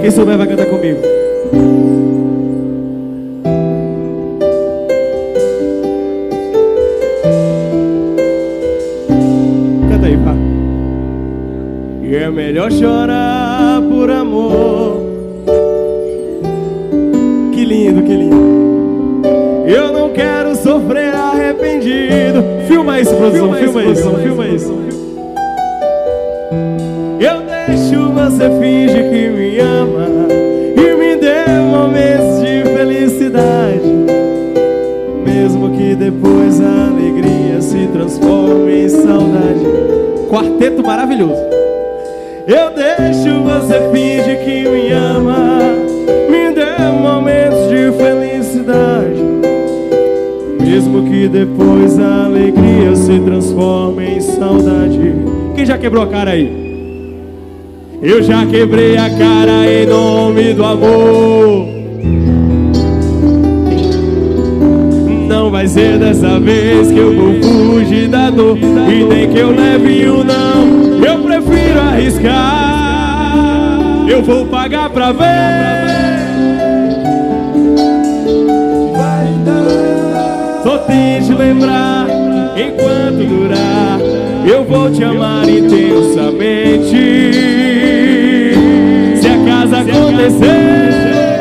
Quem souber vai cantar comigo. Canta aí, pá. E é melhor chorar por amor. Que lindo, que lindo. Eu não quero sofrer arrependido. Filma isso, produção, filma isso. Eu deixo você fingir que me ama e me dê momentos de felicidade, mesmo que depois a alegria se transforme em saudade. Quarteto maravilhoso. Eu deixo você fingir que me ama, me dê momentos de felicidade, mesmo que depois a alegria se transforme em saudade. Quem já quebrou a cara aí? Eu já quebrei a cara em nome do amor. Não vai ser dessa vez que eu vou fugir da dor, e nem que eu leve o não. Eu prefiro arriscar. Eu vou pagar pra ver. Só tente lembrar enquanto durar. Eu vou te amar intensamente. Se acaso acontecer,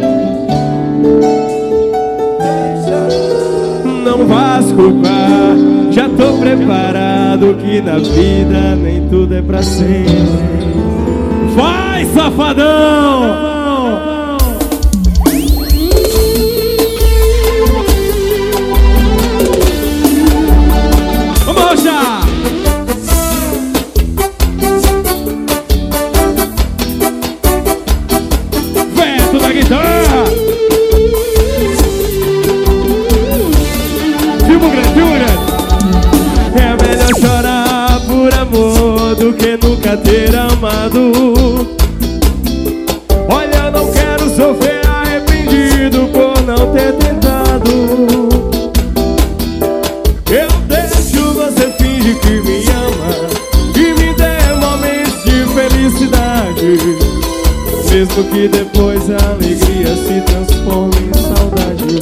não vás culpar. Já tô preparado que na vida nem tudo é pra sempre. Vai, safadão! Vamos já! Vento da guitarra! Filmo grande! É melhor chorar por amor do que nunca ter amado. Olha, eu não quero sofrer arrependido por não ter tentado. Eu deixo você fingir que me ama e me dê momentos de felicidade, mesmo que depois a alegria se transforme em saudade.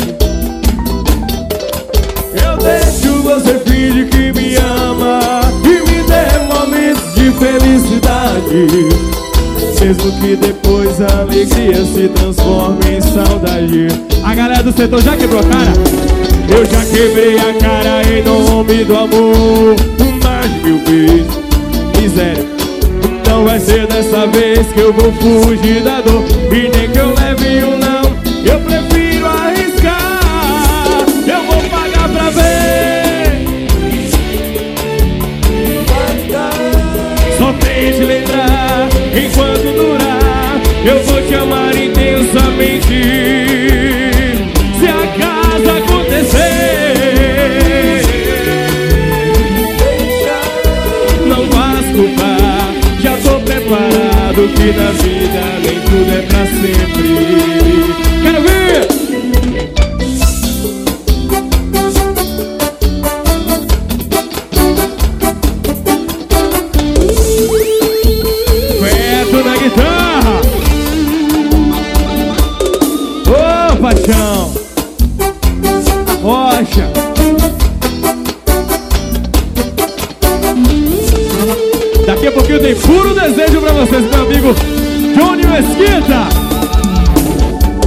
Eu deixo você fingir que me ama e me dê momentos de felicidade, mesmo que depois a alegria se transforme em saudade. A galera do setor já quebrou a cara? Eu já quebrei a cara em nome do amor mais de 1000 vezes. Miséria. Não vai ser dessa vez que eu vou fugir da dor, e nem que eu leve um não. Eu prefiro arriscar. Eu vou pagar pra ver. Só tente lembrar enquanto durar. Eu vou te amar intensamente. Se acaso acontecer, não vás culpar. Já tô preparado que na vida nem tudo é pra sempre. Quero ver! Vento na guitarra! Ô, paixão! Rocha! Daqui a pouquinho tem puro desejo pra vocês, meu amigo Johnny Mesquita.